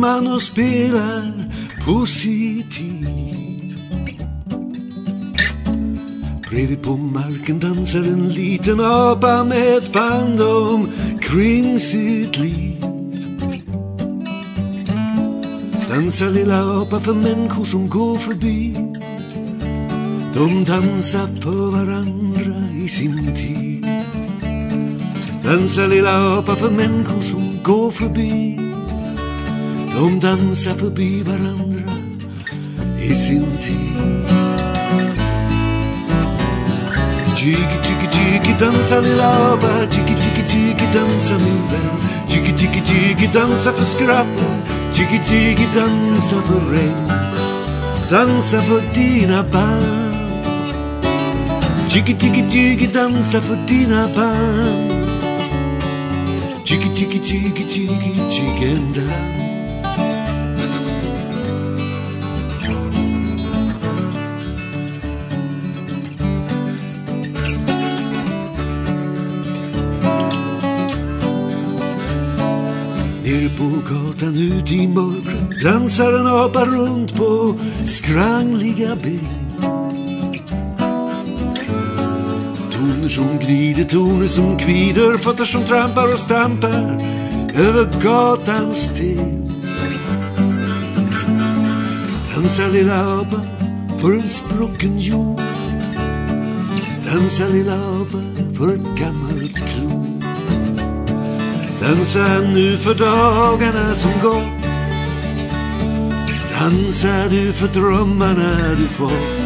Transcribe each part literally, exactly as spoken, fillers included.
man och spelar positiv. Bredvid på marken dansar en liten apa med ett band omkring sitt liv. Dansar lilla apa för människor som går förbi. De dansar för varandra i sin tid. Dansar lilla apa för människor som går förbi. De dansar förbi varandra i sin tid. Jiggy, jiggy, jiggy, dansa lilla apa. Jiggy, jiggy, jiggy, dansa min vän. Jiggy, jiggy, jiggy, dansa för skratten. Jiggy, jiggy, dansa för regn. Dansa för dina barn. Jiggy, jiggy, jiggy, dansa för dina barn. Jiggy, jiggy, jiggy, jiggy, jiggy and dance. Nere på gatan ut i mörkret dansar en apa runt på skrangliga ben. Toner som glider, toner som kvider, fötter som trampar och stampar över gatans sten. Dansar lilla apa för en sprucken jord. Dansar lilla apa för ett gammalt klot. Dansar nu för dagarna som gått. Dansar du för drömmarna du fått.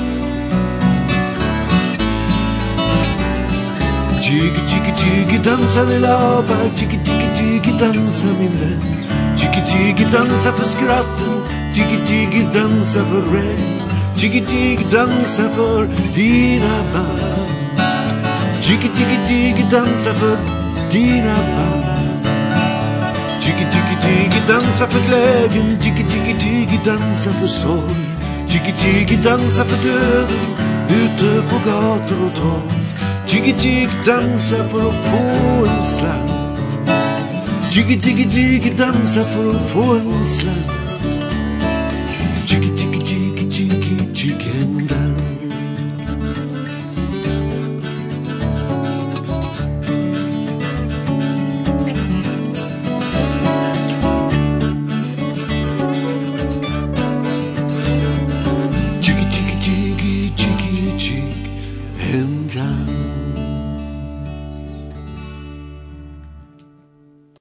Jiggy, jiggy, jiggy, dansa lilla apa. Jiggy, jiggy, jiggy, dansa min vän. Jiggy, jiggy, dansa för skratten. Jiggy, jiggy, dansa för regn. Jiggy, jiggy, dansa för dina barn. Jiggy, jiggy, jiggy, dansa för dina barn. Jiggy, jiggy, jiggy, dansa för glädjen. Jiggy, jiggy, jiggy, dansa för sorg. Jiggy, jiggy, dansa för döden ute på gator och torg. Jiggy, jiggy, dansa för att få en slant. Jiggy, jiggy, jiggy, dansa för att få en slant. Jiggy, jiggy, jiggy, jiggy, jiggy and dance. Jiggy, jiggy, jiggy, jiggy, jig and dance.